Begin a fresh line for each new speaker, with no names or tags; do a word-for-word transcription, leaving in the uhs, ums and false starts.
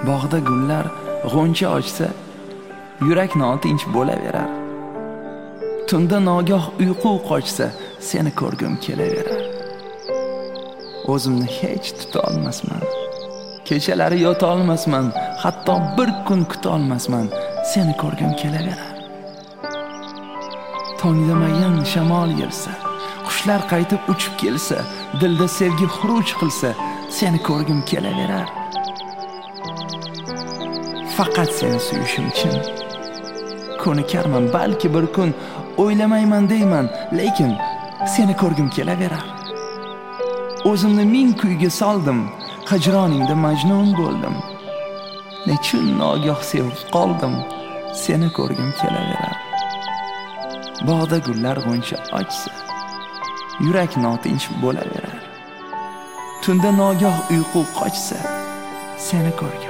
Bog'da gullar g'uncha ochsa, yurak notinch bo'laverar. Tunda nogoh uyqu qochsa, seni ko'rgim kelaverar. O'zimni hech tuta olmasman. Kechalari yota olmasman, hatto bir kun kuta olmasman, seni ko'rgim kelaverar. Tongda mayin shamol yelsa, qushlar qaytib uchib kelsa, dilda sevgi xuruj qilsa, seni ko'rgim kelaverar. Faqat seni suyishim uchun ko'nikarman, balki bir kun o'ylamayman deyman, lekin seni ko'rgim kelaverar. O'zimni ming kuyga soldim, hijroningda majnun bo'ldim. Nechun nogoh sevib qoldim, seni ko'rgim kelaverar. Bog'da gullar g'uncha ochsa, yurak notinch bo'laverar. Tunda nogoh uyqu qochsa, seni ko'rgim